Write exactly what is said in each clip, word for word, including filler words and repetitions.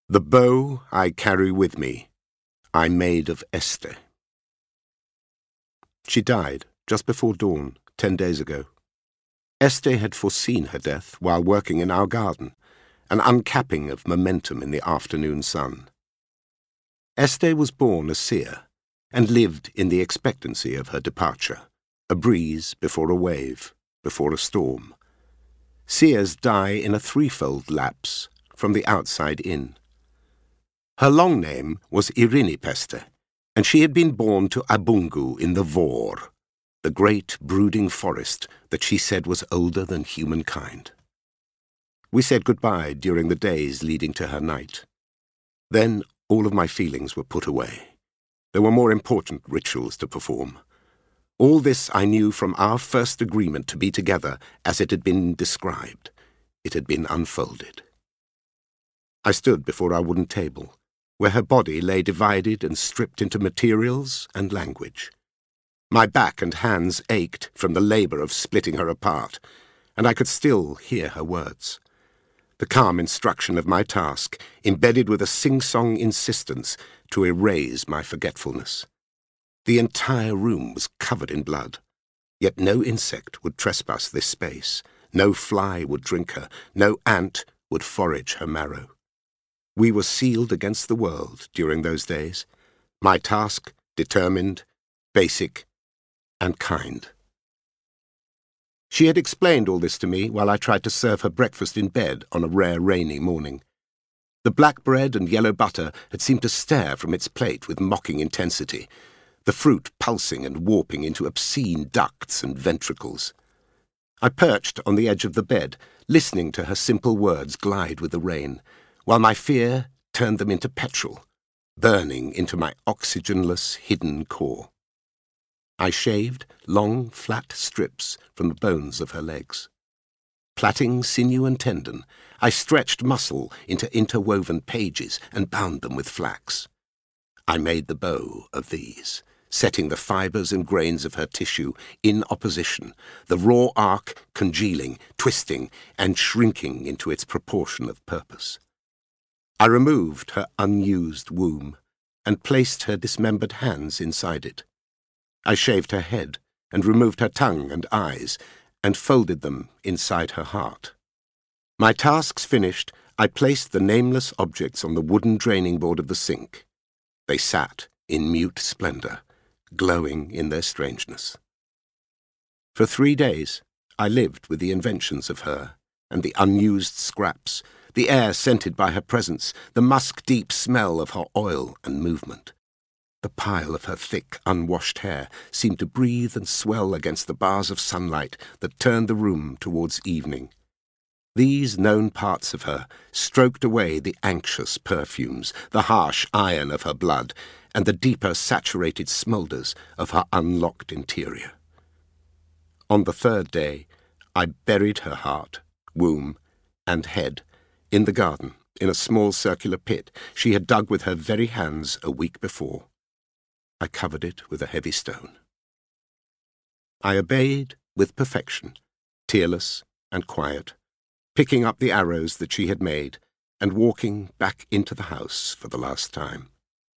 The bow I carry with me, I made of Este. She died just before dawn, ten days ago. Este had foreseen her death while working in our garden, an uncapping of momentum in the afternoon sun. Este was born a seer, and lived in the expectancy of her departure, a breeze before a wave, before a storm. Seers die in a threefold lapse, from the outside in. Her long name was Irinipeste, and she had been born to Abungu in the Vor, the great brooding forest that she said was older than humankind. We said goodbye during the days leading to her night. Then all of my feelings were put away. There were more important rituals to perform. All this I knew from our first agreement to be together as it had been described. It had been unfolded. I stood before our wooden table, where her body lay divided and stripped into materials and language. My back and hands ached from the labor of splitting her apart, and I could still hear her words. The calm instruction of my task, embedded with a sing-song insistence to erase my forgetfulness. The entire room was covered in blood, yet no insect would trespass this space, no fly would drink her, no ant would forage her marrow. We were sealed against the world during those days, my task determined, basic, and kind. She had explained all this to me while I tried to serve her breakfast in bed on a rare rainy morning. The black bread and yellow butter had seemed to stare from its plate with mocking intensity, the fruit pulsing and warping into obscene ducts and ventricles. I perched on the edge of the bed, listening to her simple words glide with the rain, while my fear turned them into petrol, burning into my oxygenless hidden core. I shaved long, flat strips from the bones of her legs. Plaiting sinew and tendon, I stretched muscle into interwoven pages and bound them with flax. I made the bow of these, setting the fibers and grains of her tissue in opposition, the raw arc congealing, twisting, and shrinking into its proportion of purpose. I removed her unused womb and placed her dismembered hands inside it. I shaved her head and removed her tongue and eyes and folded them inside her heart. My tasks finished, I placed the nameless objects on the wooden draining board of the sink. They sat in mute splendor, glowing in their strangeness. For three days, I lived with the inventions of her and the unused scraps, the air scented by her presence, the musk-deep smell of her oil and movement. The pile of her thick, unwashed hair seemed to breathe and swell against the bars of sunlight that turned the room towards evening. These known parts of her stroked away the anxious perfumes, the harsh iron of her blood, and the deeper saturated smoulders of her unlocked interior. On the third day, I buried her heart, womb, and head in the garden, in a small circular pit she had dug with her very hands a week before. I covered it with a heavy stone. I obeyed with perfection, tearless and quiet, picking up the arrows that she had made and walking back into the house for the last time.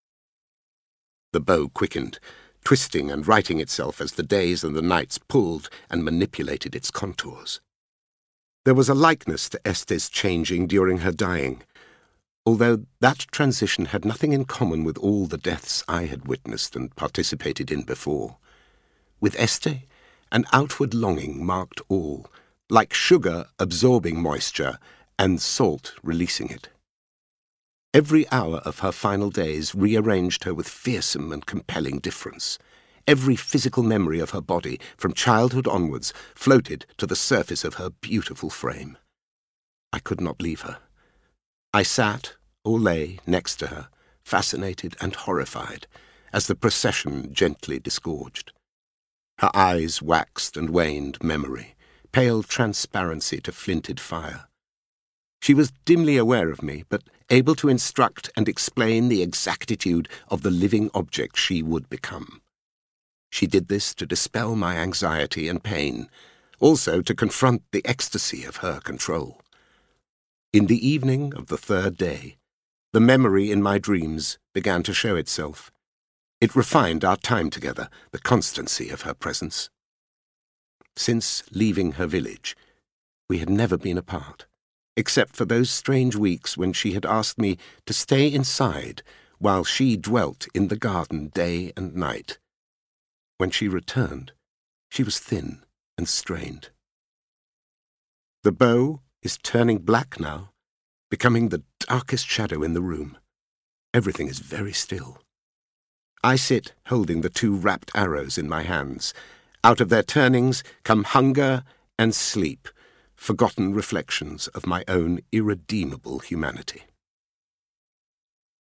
The bow quickened, twisting and righting itself as the days and the nights pulled and manipulated its contours. There was a likeness to Este's changing during her dying, although that transition had nothing in common with all the deaths I had witnessed and participated in before. With Este, an outward longing marked all, like sugar absorbing moisture and salt releasing it. Every hour of her final days rearranged her with fearsome and compelling difference. Every physical memory of her body, from childhood onwards, floated to the surface of her beautiful frame. I could not leave her. I sat or lay next to her, fascinated and horrified, as the procession gently disgorged. Her eyes waxed and waned memory, pale transparency to flinted fire. She was dimly aware of me, but able to instruct and explain the exactitude of the living object she would become. She did this to dispel my anxiety and pain, also to confront the ecstasy of her control. In the evening of the third day, The memory in my dreams began to show itself. It refined our time together, the constancy of her presence. Since leaving her village, we had never been apart, except for those strange weeks when she had asked me to stay inside while she dwelt in the garden day and night. When she returned, she was thin and strained. The bow is turning black now, becoming the darkest shadow in the room. Everything is very still. I sit holding the two wrapped arrows in my hands. Out of their turnings come hunger and sleep, forgotten reflections of my own irredeemable humanity.